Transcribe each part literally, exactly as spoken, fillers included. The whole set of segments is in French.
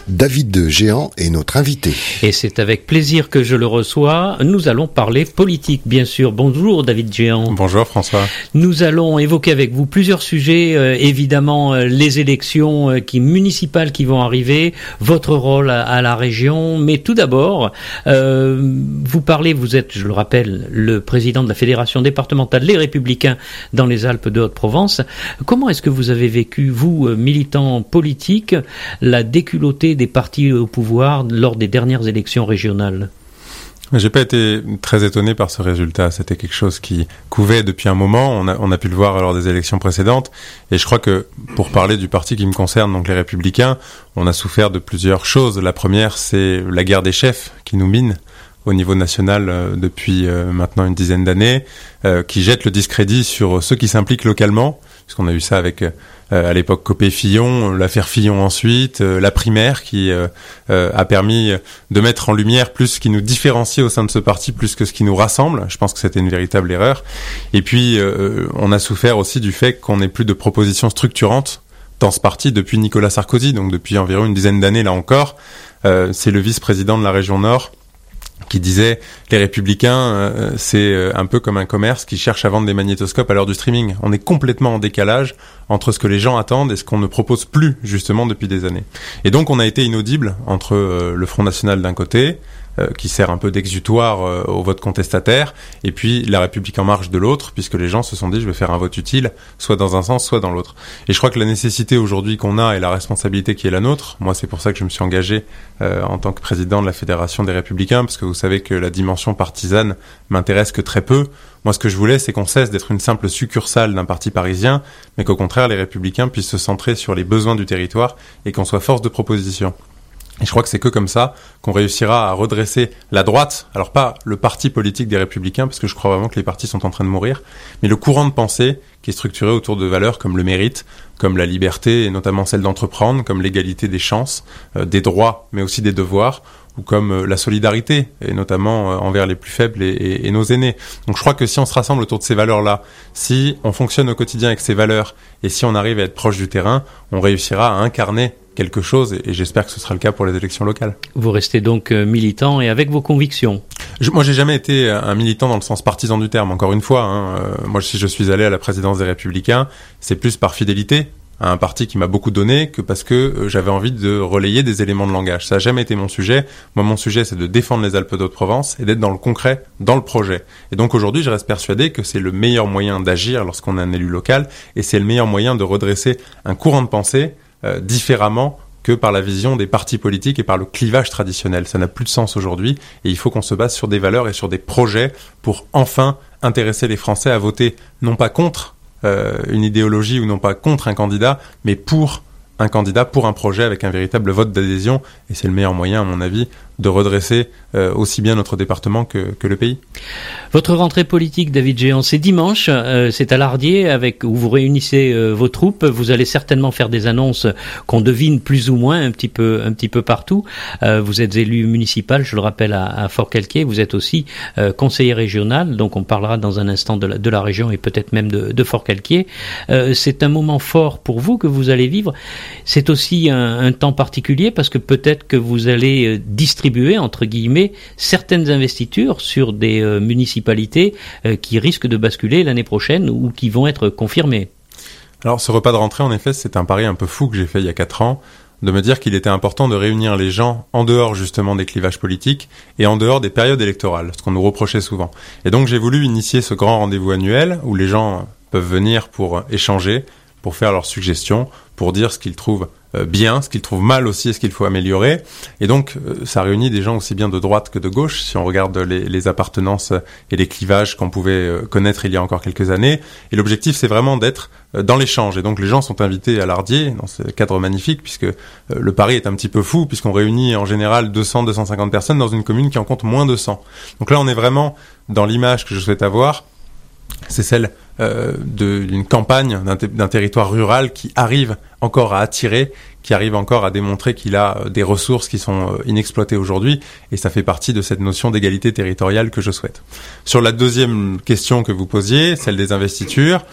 David Géant est notre invité. Et c'est avec plaisir que je le reçois. Nous allons parler politique, bien sûr. Bonjour David Géant. Bonjour François. Nous allons évoquer avec vous plusieurs sujets. Euh, évidemment, euh, les élections euh, qui, municipales qui vont arriver, votre rôle à, à la région. Mais tout d'abord, euh, vous parlez, vous êtes, je le rappelle, le président de la Fédération départementale Les Républicains dans les Alpes de Haute-Provence. Comment est-ce que vous avez vécu, vous, militant politique, la déculottée des partis au pouvoir lors des dernières élections régionales? J'ai pas été très étonné par ce résultat. C'était quelque chose qui couvait depuis un moment. On a, on a pu le voir lors des élections précédentes. Et je crois que, pour parler du parti qui me concerne, donc les Républicains, on a souffert de plusieurs choses. La première, c'est la guerre des chefs qui nous mine au niveau national euh, depuis euh, maintenant une dizaine d'années, euh, qui jette le discrédit sur ceux qui s'impliquent localement, puisqu'on a eu ça avec, euh, à l'époque, Copé-Fillon, l'affaire Fillon ensuite, euh, la primaire qui euh, euh, a permis de mettre en lumière plus ce qui nous différencie au sein de ce parti, plus que ce qui nous rassemble. Je pense que c'était une véritable erreur. Et puis, euh, on a souffert aussi du fait qu'on n'ait plus de propositions structurantes dans ce parti depuis Nicolas Sarkozy, donc depuis environ une dizaine d'années, là encore. Euh, c'est le vice-président de la région Nord qui disait les Républicains, euh, c'est euh, un peu comme un commerce qui cherche à vendre des magnétoscopes à l'heure du streaming. On est complètement en décalage entre ce que les gens attendent et ce qu'on ne propose plus, justement, depuis des années. Et donc, on a été inaudible entre euh, le Front National d'un côté, euh, qui sert un peu d'exutoire euh, au vote contestataire, et puis la République En Marche de l'autre, puisque les gens se sont dit, je vais faire un vote utile, soit dans un sens, soit dans l'autre. Et je crois que la nécessité aujourd'hui qu'on a et la responsabilité qui est la nôtre, moi, c'est pour ça que je me suis engagé euh, en tant que président de la Fédération des Républicains, parce que vous savez que la dimension partisane m'intéresse que très peu. Moi, ce que je voulais, c'est qu'on cesse d'être une simple succursale d'un parti parisien, mais qu'au contraire, les Républicains puissent se centrer sur les besoins du territoire et qu'on soit force de proposition. Et je crois que c'est que comme ça qu'on réussira à redresser la droite, alors pas le parti politique des Républicains, parce que je crois vraiment que les partis sont en train de mourir, mais le courant de pensée qui est structuré autour de valeurs comme le mérite, comme la liberté, et notamment celle d'entreprendre, comme l'égalité des chances, euh, des droits, mais aussi des devoirs, ou comme euh, la solidarité, et notamment euh, envers les plus faibles et, et, et nos aînés. Donc je crois que si on se rassemble autour de ces valeurs-là, si on fonctionne au quotidien avec ces valeurs, et si on arrive à être proche du terrain, on réussira à incarner quelque chose, et j'espère que ce sera le cas pour les élections locales. Vous restez donc militant et avec vos convictions. Je, moi, j'ai jamais été un militant dans le sens partisan du terme. Encore une fois, hein, euh, moi, si je suis allé à la présidence des Républicains, c'est plus par fidélité à un parti qui m'a beaucoup donné que parce que euh, j'avais envie de relayer des éléments de langage. Ça n'a jamais été mon sujet. Moi, mon sujet, c'est de défendre les Alpes d'Haute-Provence et d'être dans le concret, dans le projet. Et donc, aujourd'hui, je reste persuadé que c'est le meilleur moyen d'agir lorsqu'on est un élu local, et c'est le meilleur moyen de redresser un courant de pensée Euh, différemment que par la vision des partis politiques et par le clivage traditionnel. Ça n'a plus de sens aujourd'hui, et il faut qu'on se base sur des valeurs et sur des projets pour enfin intéresser les Français à voter non pas contre euh, une idéologie ou non pas contre un candidat, mais pour un candidat, pour un projet avec un véritable vote d'adhésion, et c'est le meilleur moyen, à mon avis, de redresser euh, aussi bien notre département que, que le pays. Votre rentrée politique, David Géant, c'est dimanche, euh, c'est à Lardier, avec, où vous réunissez euh, vos troupes. Vous allez certainement faire des annonces qu'on devine plus ou moins un petit peu, un petit peu partout. Euh, vous êtes élu municipal, je le rappelle, à, à Forcalquier. Vous êtes aussi euh, conseiller régional, donc on parlera dans un instant de la, de la région et peut-être même de, de Forcalquier. Euh, c'est un moment fort pour vous que vous allez vivre. C'est aussi un, un temps particulier parce que peut-être que vous allez euh, distribuer entre guillemets, certaines investitures sur des euh, municipalités euh, qui risquent de basculer l'année prochaine ou qui vont être confirmées. Alors, ce repas de rentrée, en effet, c'est un pari un peu fou que j'ai fait il y a quatre ans, de me dire qu'il était important de réunir les gens en dehors, justement, des clivages politiques et en dehors des périodes électorales, ce qu'on nous reprochait souvent. Et donc, j'ai voulu initier ce grand rendez-vous annuel où les gens peuvent venir pour échanger, pour faire leurs suggestions, pour dire ce qu'ils trouvent bien, ce qu'ils trouvent mal aussi et ce qu'il faut améliorer. Et donc, ça réunit des gens aussi bien de droite que de gauche, si on regarde les, les appartenances et les clivages qu'on pouvait connaître il y a encore quelques années. Et l'objectif, c'est vraiment d'être dans l'échange. Et donc, les gens sont invités à Lardier, dans ce cadre magnifique, puisque le pari est un petit peu fou, puisqu'on réunit en général deux cents à deux cent cinquante personnes dans une commune qui en compte moins de cent. Donc là, on est vraiment dans l'image que je souhaite avoir, c'est celle euh, de, d'une campagne, d'un, t- d'un territoire rural qui arrive encore à attirer, qui arrive encore à démontrer qu'il a des ressources qui sont inexploitées aujourd'hui, et ça fait partie de cette notion d'égalité territoriale que je souhaite. Sur la deuxième question que vous posiez, celle des investitures,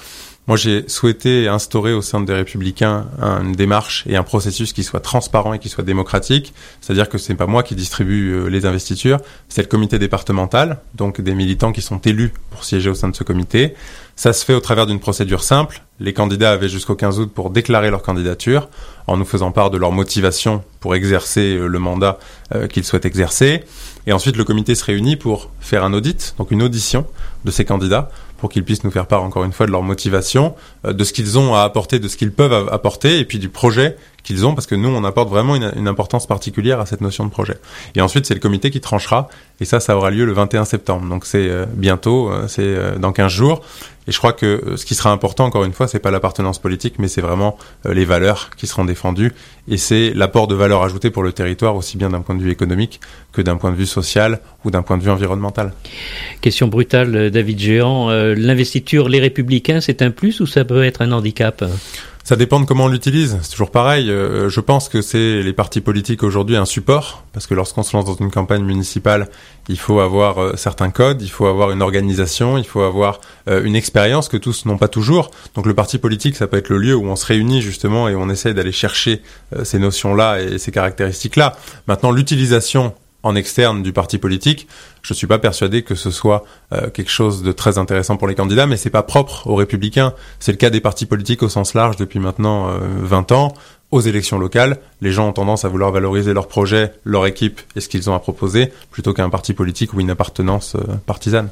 Moi, j'ai souhaité instaurer au sein des Républicains une démarche et un processus qui soit transparent et qui soit démocratique. C'est-à-dire que c'est pas moi qui distribue les investitures, c'est le comité départemental, donc des militants qui sont élus pour siéger au sein de ce comité. Ça se fait au travers d'une procédure simple. Les candidats avaient jusqu'au quinze août pour déclarer leur candidature, en nous faisant part de leur motivation pour exercer le mandat euh, qu'ils souhaitent exercer. Et ensuite, le comité se réunit pour faire un audit, donc une audition de ces candidats, pour qu'ils puissent nous faire part, encore une fois, de leur motivation, euh, de ce qu'ils ont à apporter, de ce qu'ils peuvent apporter, et puis du projet qu'ils ont, parce que nous, on apporte vraiment une, une importance particulière à cette notion de projet. Et ensuite, c'est le comité qui tranchera, et ça, ça aura lieu le vingt et un septembre. Donc c'est euh, bientôt, euh, c'est euh, dans quinze jours. Et je crois que euh, ce qui sera important, encore une fois, c'est pas l'appartenance politique, mais c'est vraiment euh, les valeurs qui seront défendues, et c'est l'apport de valeur ajoutée pour le territoire, aussi bien d'un point de vue économique que d'un point de vue social ou d'un point de vue environnemental. Question brutale, David Géant. Euh, l'investiture Les Républicains, c'est un plus ou ça peut être un handicap ? Ça dépend de comment on l'utilise. C'est toujours pareil. Euh, je pense que c'est les partis politiques aujourd'hui un support, parce que lorsqu'on se lance dans une campagne municipale, il faut avoir euh, certains codes, il faut avoir une organisation, il faut avoir euh, une expérience que tous n'ont pas toujours. Donc le parti politique, ça peut être le lieu où on se réunit justement et où on essaie d'aller chercher euh, ces notions-là et ces caractéristiques-là. Maintenant, l'utilisation en externe du parti politique, je suis pas persuadé que ce soit euh, quelque chose de très intéressant pour les candidats, mais c'est pas propre aux Républicains. C'est le cas des partis politiques au sens large depuis maintenant euh, vingt ans. Aux élections locales, les gens ont tendance à vouloir valoriser leur projet, leur équipe et ce qu'ils ont à proposer, plutôt qu'un parti politique ou une appartenance euh, partisane.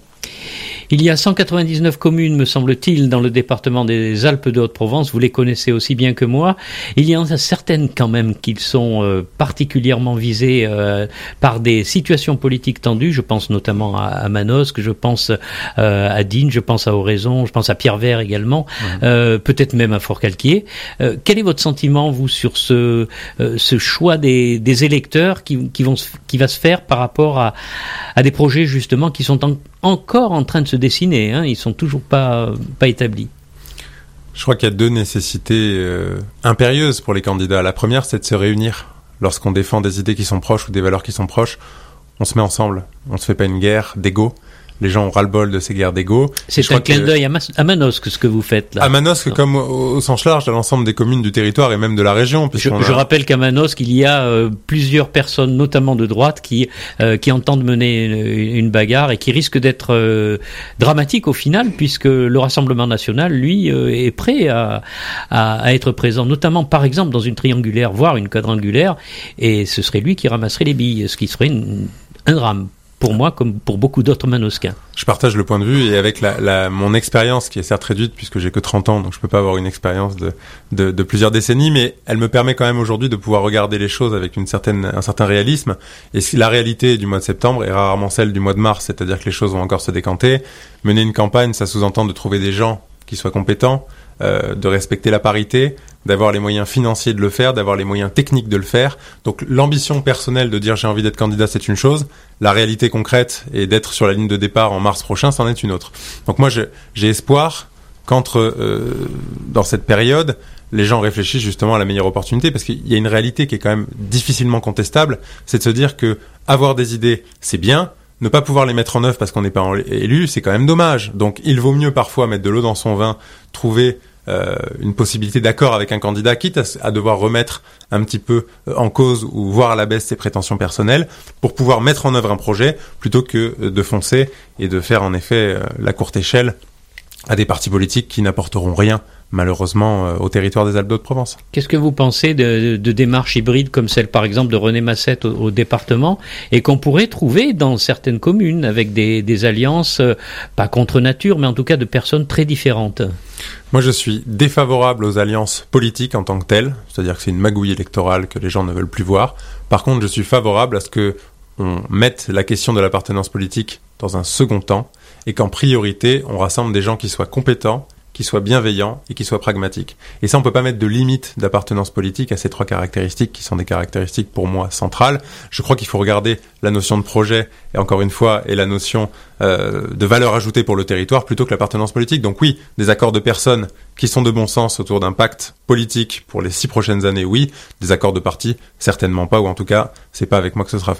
Il y a cent quatre-vingt-dix-neuf communes, me semble-t-il, dans le département des Alpes de Haute-Provence. Vous les connaissez aussi bien que moi. Il y en a certaines quand même qui sont euh, particulièrement visées euh, par des situations politiques tendues. Je pense notamment à, à Manosque, je pense euh, à Digne, je pense à Oraison, je pense à Pierrevert également, mmh. euh, peut-être même à Forcalquier. Euh, quel est votre sentiment, vous, sur ce, euh, ce choix des, des électeurs qui, qui, vont se, qui va se faire par rapport à, à des projets justement qui sont en, encore en train de se dessiner, hein, ils sont toujours pas, pas établis. Je crois qu'il y a deux nécessités euh, impérieuses pour les candidats. La première, c'est de se réunir. Lorsqu'on défend des idées qui sont proches ou des valeurs qui sont proches, on se met ensemble. On ne se fait pas une guerre d'ego. Les gens ont ras-le-bol de ces guerres d'ego. C'est un clin d'œil à, Mas- à Manosque, ce que vous faites là. À Manosque, comme au, au sens large, à l'ensemble des communes du territoire et même de la région. Je, a... je rappelle qu'à Manosque, il y a euh, plusieurs personnes, notamment de droite, qui euh, qui entendent mener une, une bagarre et qui risquent d'être euh, dramatiques au final, puisque le Rassemblement national, lui, euh, est prêt à, à, à être présent, notamment par exemple dans une triangulaire, voire une quadrangulaire, et ce serait lui qui ramasserait les billes, ce qui serait une, un drame. Pour moi, comme pour beaucoup d'autres manosquins. Je partage le point de vue et avec la, la, mon expérience, qui est certes réduite puisque j'ai que trente ans, donc je peux pas avoir une expérience de, de, de plusieurs décennies, mais elle me permet quand même aujourd'hui de pouvoir regarder les choses avec une certaine, un certain réalisme. Et si la réalité du mois de septembre est rarement celle du mois de mars, c'est-à-dire que les choses vont encore se décanter. Mener une campagne, ça sous-entend de trouver des gens qui soient compétents, euh, de respecter la parité, d'avoir les moyens financiers de le faire, d'avoir les moyens techniques de le faire. Donc l'ambition personnelle de dire j'ai envie d'être candidat, c'est une chose. La réalité concrète et d'être sur la ligne de départ en mars prochain, c'en est une autre. Donc moi, je, j'ai espoir qu'entre euh, dans cette période, les gens réfléchissent justement à la meilleure opportunité, parce qu'il y a une réalité qui est quand même difficilement contestable, c'est de se dire que avoir des idées, c'est bien. Ne pas pouvoir les mettre en œuvre parce qu'on n'est pas élu, c'est quand même dommage. Donc il vaut mieux parfois mettre de l'eau dans son vin, trouver euh, une possibilité d'accord avec un candidat, quitte à, à devoir remettre un petit peu en cause ou voir à la baisse ses prétentions personnelles, pour pouvoir mettre en œuvre un projet, plutôt que de foncer et de faire en effet euh, la courte échelle à des partis politiques qui n'apporteront rien, malheureusement, euh, au territoire des Alpes de Haute-Provence. Qu'est-ce que vous pensez de, de, de démarches hybrides comme celle, par exemple, de René Massette au, au département, et qu'on pourrait trouver dans certaines communes avec des, des alliances, euh, pas contre nature, mais en tout cas de personnes très différentes? Moi, je suis défavorable aux alliances politiques en tant que telles, c'est-à-dire que c'est une magouille électorale que les gens ne veulent plus voir. Par contre, je suis favorable à ce que on mette la question de l'appartenance politique dans un second temps, et qu'en priorité, on rassemble des gens qui soient compétents, qui soient bienveillants et qui soient pragmatiques. Et ça, on peut pas mettre de limite d'appartenance politique à ces trois caractéristiques qui sont des caractéristiques pour moi centrales. Je crois qu'il faut regarder la notion de projet, et encore une fois, et la notion euh, de valeur ajoutée pour le territoire plutôt que l'appartenance politique. Donc oui, des accords de personnes qui sont de bon sens autour d'un pacte politique pour les six prochaines années, oui. Des accords de partis, certainement pas, ou en tout cas, c'est pas avec moi que ce sera fait.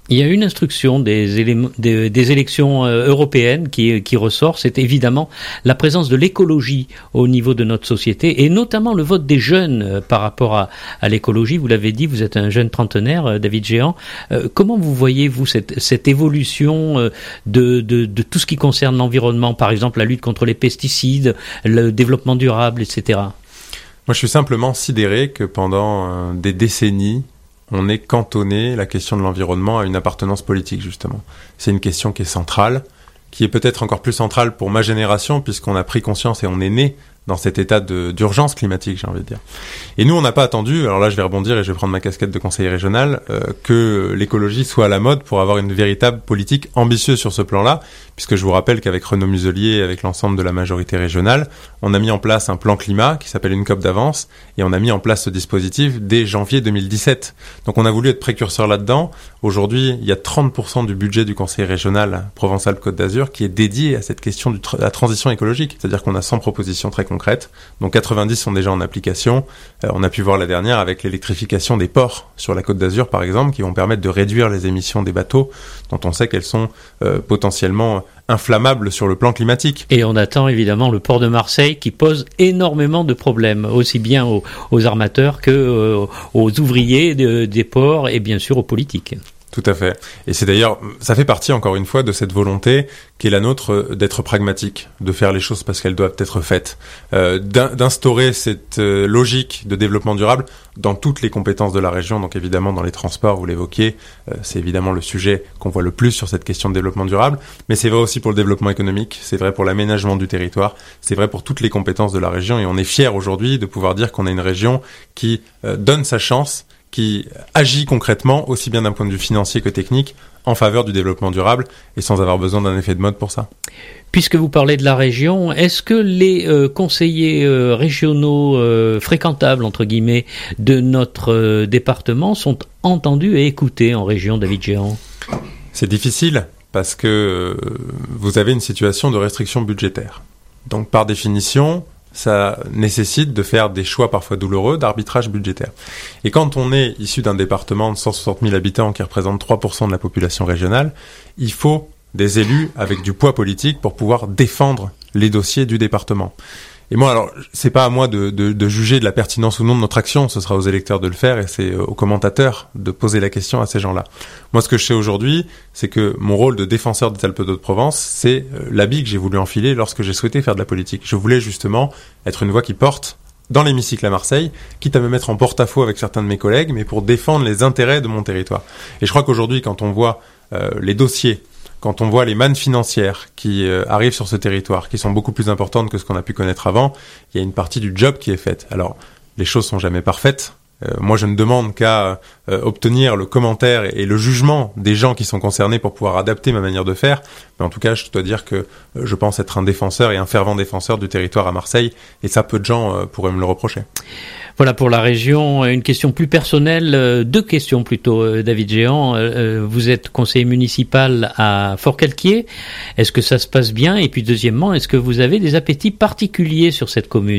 Il y a une instruction des, éléments, des, des élections euh, européennes qui, qui ressort, c'est évidemment la présence de l'écologie au niveau de notre société, et notamment le vote des jeunes euh, par rapport à, à l'écologie. Vous l'avez dit, vous êtes un jeune trentenaire, euh, David Géant. Euh, comment vous voyez, vous, cette, cette évolution euh, de, de, de tout ce qui concerne l'environnement, par exemple la lutte contre les pesticides, le développement durable, et cetera. Moi, je suis simplement sidéré que pendant euh, des décennies, on ait cantonné la question de l'environnement à une appartenance politique, justement. C'est une question qui est centrale, qui est peut-être encore plus centrale pour ma génération, puisqu'on a pris conscience et on est né dans cet état de, d'urgence climatique, j'ai envie de dire. Et nous, on n'a pas attendu, alors là je vais rebondir et je vais prendre ma casquette de conseiller régional, euh, que l'écologie soit à la mode pour avoir une véritable politique ambitieuse sur ce plan-là, puisque je vous rappelle qu'avec Renaud Muselier, avec l'ensemble de la majorité régionale, on a mis en place un plan climat qui s'appelle une COP d'avance, et on a mis en place ce dispositif dès janvier deux mille dix-sept. Donc on a voulu être précurseur là-dedans. Aujourd'hui, il y a trente pour cent du budget du conseil régional Provence-Alpes-Côte d'Azur qui est dédié à cette question de tra- la transition écologique, c'est-à-dire qu'on a cent propositions très concrètes, dont quatre-vingt-dix sont déjà en application. Euh, on a pu voir la dernière avec l'électrification des ports sur la Côte d'Azur, par exemple, qui vont permettre de réduire les émissions des bateaux, dont on sait qu'elles sont euh, potentiellement inflammables sur le plan climatique. Et on attend évidemment le port de Marseille qui pose énormément de problèmes, aussi bien aux, aux armateurs que euh, aux ouvriers de, des ports et bien sûr aux politiques. Tout à fait. Et c'est d'ailleurs, ça fait partie encore une fois de cette volonté qui est la nôtre d'être pragmatique, de faire les choses parce qu'elles doivent être faites, euh, d'instaurer cette euh, logique de développement durable dans toutes les compétences de la région. Donc évidemment dans les transports, vous l'évoquiez, euh, c'est évidemment le sujet qu'on voit le plus sur cette question de développement durable, mais c'est vrai aussi pour le développement économique, c'est vrai pour l'aménagement du territoire, c'est vrai pour toutes les compétences de la région, et on est fiers aujourd'hui de pouvoir dire qu'on a une région qui euh, donne sa chance, qui agit concrètement, aussi bien d'un point de vue financier que technique, en faveur du développement durable, et sans avoir besoin d'un effet de mode pour ça. Puisque vous parlez de la région, est-ce que les euh, conseillers euh, régionaux euh, fréquentables, entre guillemets, de notre euh, département sont entendus et écoutés en région, David Géant ? C'est difficile, parce que euh, vous avez une situation de restriction budgétaire. Donc par définition, ça nécessite de faire des choix parfois douloureux d'arbitrage budgétaire. Et quand on est issu d'un département de cent soixante mille habitants qui représente trois pour cent de la population régionale, il faut des élus avec du poids politique pour pouvoir défendre les dossiers du département. Et moi, alors, c'est pas à moi de, de, de juger de la pertinence ou non de notre action, ce sera aux électeurs de le faire et c'est aux commentateurs de poser la question à ces gens-là. Moi, ce que je sais aujourd'hui, c'est que mon rôle de défenseur des Alpes-de-Haute-Provence, c'est l'habit que j'ai voulu enfiler lorsque j'ai souhaité faire de la politique. Je voulais justement être une voix qui porte dans l'hémicycle à Marseille, quitte à me mettre en porte-à-faux avec certains de mes collègues, mais pour défendre les intérêts de mon territoire. Et je crois qu'aujourd'hui, quand on voit euh, les dossiers, quand on voit les mannes financières qui euh, arrivent sur ce territoire, qui sont beaucoup plus importantes que ce qu'on a pu connaître avant, il y a une partie du job qui est faite. Alors, les choses sont jamais parfaites. Euh, moi, je ne demande qu'à euh, obtenir le commentaire et, et le jugement des gens qui sont concernés pour pouvoir adapter ma manière de faire. Mais en tout cas, je dois dire que euh, je pense être un défenseur et un fervent défenseur du territoire à Marseille. Et ça, peu de gens euh, pourraient me le reprocher. Voilà pour la région. Une question plus personnelle, euh, deux questions plutôt, euh, David Géant. Euh, vous êtes conseiller municipal à Forcalquier. Est-ce que ça se passe bien ? Et puis deuxièmement, est-ce que vous avez des appétits particuliers sur cette commune ?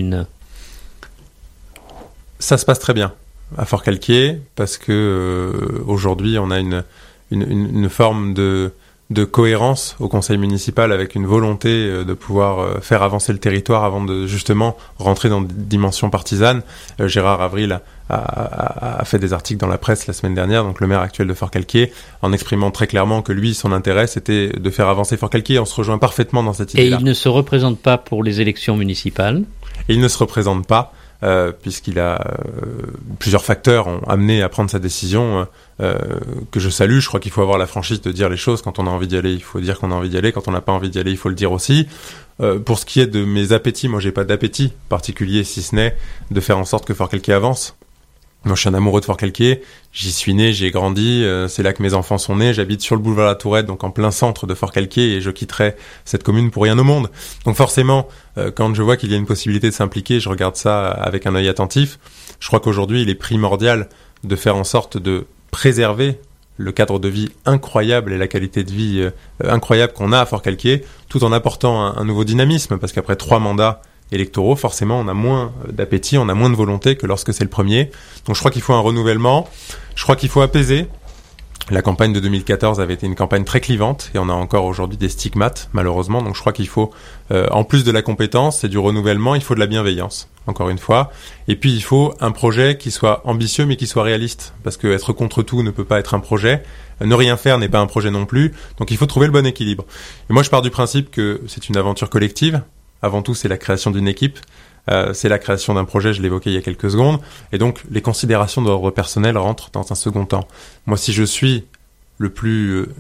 Ça se passe très bien à Forcalquier parce que euh, aujourd'hui on a une, une, une forme de, de cohérence au conseil municipal avec une volonté euh, de pouvoir euh, faire avancer le territoire avant de justement rentrer dans des dimensions partisanes. Euh, Gérard Avril a, a, a fait des articles dans la presse la semaine dernière, donc le maire actuel de Forcalquier, en exprimant très clairement que lui, son intérêt, c'était de faire avancer Forcalquier. On se rejoint parfaitement dans cette idée-là. Et il ne se représente pas pour les élections municipales ? Et il ne se représente pas. Euh, puisqu'il a euh, plusieurs facteurs ont amené à prendre sa décision euh, que je salue. Je crois qu'il faut avoir la franchise de dire les choses. Quand on a envie d'y aller, il faut dire qu'on a envie d'y aller. Quand on n'a pas envie d'y aller, il faut le dire aussi. Euh, pour ce qui est de mes appétits, moi j'ai pas d'appétit particulier, si ce n'est de faire en sorte que Forcalquier avance. Moi, je suis un amoureux de Forcalquier. J'y suis né, j'y ai grandi. Euh, c'est là que mes enfants sont nés. J'habite sur le boulevard La Tourette, donc en plein centre de Forcalquier, et je quitterai cette commune pour rien au monde. Donc forcément, euh, quand je vois qu'il y a une possibilité de s'impliquer, je regarde ça avec un œil attentif. Je crois qu'aujourd'hui, il est primordial de faire en sorte de préserver le cadre de vie incroyable et la qualité de vie euh, incroyable qu'on a à Forcalquier, tout en apportant un, un nouveau dynamisme, parce qu'après trois mandats électoraux, forcément, on a moins d'appétit, on a moins de volonté que lorsque c'est le premier. Donc je crois qu'il faut un renouvellement, je crois qu'il faut apaiser, La campagne de deux mille quatorze avait été une campagne très clivante et on a encore aujourd'hui des stigmates, malheureusement. Donc je crois qu'il faut, euh, en plus de la compétence et du renouvellement, il faut de la bienveillance, encore une fois. Et puis il faut un projet qui soit ambitieux mais qui soit réaliste. Parce que être contre tout ne peut pas être un projet. Ne rien faire n'est pas un projet non plus. Donc il faut trouver le bon équilibre. Et moi je pars du principe que c'est une aventure collective. Avant tout, c'est la création d'une équipe. Euh, c'est la création d'un projet, je l'évoquais il y a quelques secondes, et donc les considérations d'ordre personnel rentrent dans un second temps. Moi, si je suis le plus euh,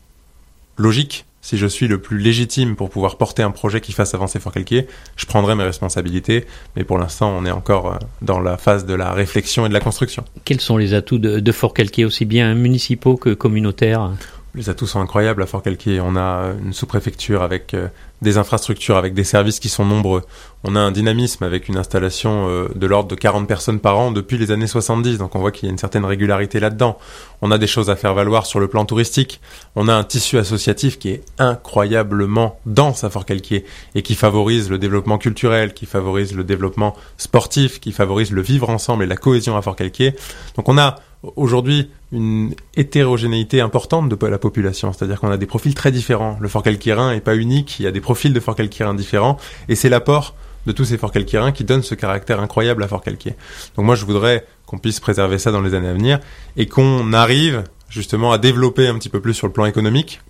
logique, si je suis le plus légitime pour pouvoir porter un projet qui fasse avancer Forcalquier, je prendrai mes responsabilités, mais pour l'instant, on est encore euh, dans la phase de la réflexion et de la construction. Quels sont les atouts de, de Forcalquier, aussi bien municipaux que communautaires ? Les atouts sont incroyables à Forcalquier. On a une sous-préfecture avec euh, des infrastructures, avec des services qui sont nombreux. On a un dynamisme avec une installation euh, de l'ordre de quarante personnes par an depuis les années soixante-dix. Donc on voit qu'il y a une certaine régularité là-dedans. On a des choses à faire valoir sur le plan touristique. On a un tissu associatif qui est incroyablement dense à Forcalquier et qui favorise le développement culturel, qui favorise le développement sportif, qui favorise le vivre ensemble et la cohésion à Forcalquier. Donc on a aujourd'hui une hétérogénéité importante de la population, c'est-à-dire qu'on a des profils très différents. Le Forcalquiérain n'est pas unique, il y a des profils de Forcalquiérain différents, et c'est l'apport de tous ces Forcalquiérains qui donne ce caractère incroyable à Forcalquier. Donc moi je voudrais qu'on puisse préserver ça dans les années à venir, et qu'on arrive justement à développer un petit peu plus sur le plan économique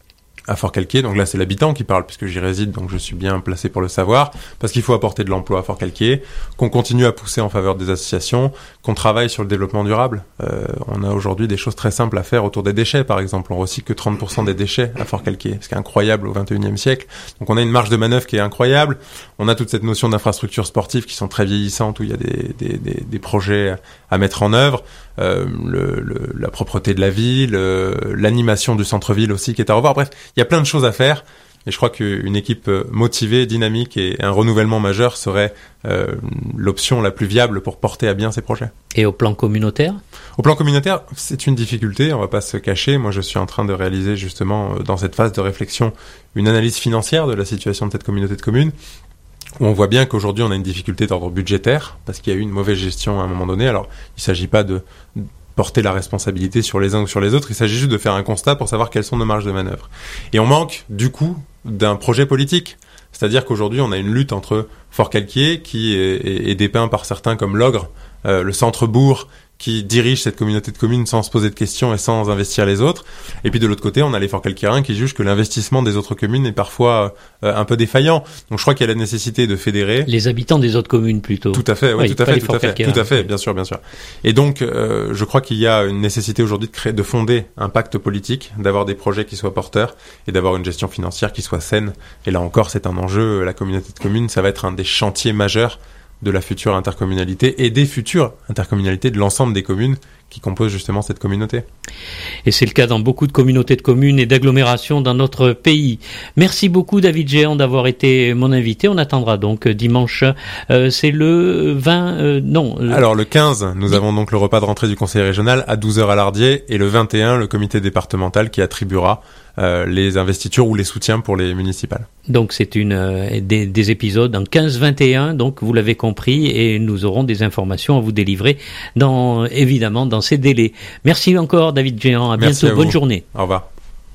à Forcalquier. Donc là c'est l'habitant qui parle puisque j'y réside, donc je suis bien placé pour le savoir, parce qu'il faut apporter de l'emploi à Forcalquier, qu'on continue à pousser en faveur des associations, qu'on travaille sur le développement durable. Euh, on a aujourd'hui des choses très simples à faire autour des déchets, par exemple. On recycle que trente pour cent des déchets à Forcalquier, ce qui est incroyable au vingt et unième siècle. Donc on a une marge de manœuvre qui est incroyable. On a toute cette notion d'infrastructures sportives qui sont très vieillissantes, où il y a des, des, des, des projets à mettre en œuvre. Euh, le, le, la propreté de la ville, euh, l'animation du centre-ville aussi qui est à revoir. Bref, il y a plein de choses à faire. Et je crois qu'une équipe motivée, dynamique et un renouvellement majeur serait euh, l'option la plus viable pour porter à bien ces projets. Et au plan communautaire ? Au plan communautaire, c'est une difficulté, on va pas se cacher. Moi, je suis en train de réaliser justement, dans cette phase de réflexion, une analyse financière de la situation de cette communauté de communes, où on voit bien qu'aujourd'hui, on a une difficulté d'ordre budgétaire, parce qu'il y a eu une mauvaise gestion à un moment donné. Alors, il ne s'agit pas de porter la responsabilité sur les uns ou sur les autres, il s'agit juste de faire un constat pour savoir quelles sont nos marges de manœuvre. Et on manque, du coup, d'un projet politique. C'est-à-dire qu'aujourd'hui, on a une lutte entre Forcalquier, qui est, est, est dépeint par certains comme l'ogre, euh, le centre-bourg, qui dirige cette communauté de communes sans se poser de questions et sans investir les autres. Et puis de l'autre côté, on a les Forcalquiérains qui jugent que l'investissement des autres communes est parfois euh, un peu défaillant. Donc je crois qu'il y a la nécessité de fédérer. Les habitants des autres communes plutôt. Tout à fait, oui, oui tout à fait, tout à fait, tout à fait, bien sûr, bien sûr. Et donc euh, je crois qu'il y a une nécessité aujourd'hui de créer, de fonder un pacte politique, d'avoir des projets qui soient porteurs et d'avoir une gestion financière qui soit saine. Et là encore, c'est un enjeu. La communauté de communes, ça va être un des chantiers majeurs de la future intercommunalité et des futures intercommunalités de l'ensemble des communes qui composent justement cette communauté. Et c'est le cas dans beaucoup de communautés de communes et d'agglomérations dans notre pays. Merci beaucoup David Géant d'avoir été mon invité. On attendra donc dimanche, euh, c'est le vingt, euh, non. Le... Alors le quinze, nous avons donc le repas de rentrée du conseil régional à douze heures à l'Ardier, et le vingt et un, le comité départemental qui attribuera euh, les investitures ou les soutiens pour les municipales. Donc c'est une euh, des, des épisodes en quinze vingt et un, donc vous l'avez compris, et nous aurons des informations à vous délivrer dans évidemment dans ces délais. Merci encore David Géant, à Merci bientôt, à bonne journée. Au revoir.